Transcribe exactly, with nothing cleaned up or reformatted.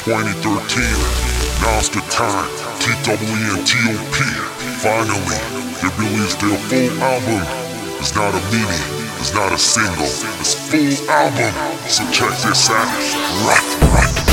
twenty thirteen. Now's the time. T W N T O P. Finally, they released their full album. It's not a mini, it's not a single, it's full album. So check this out. Right, right.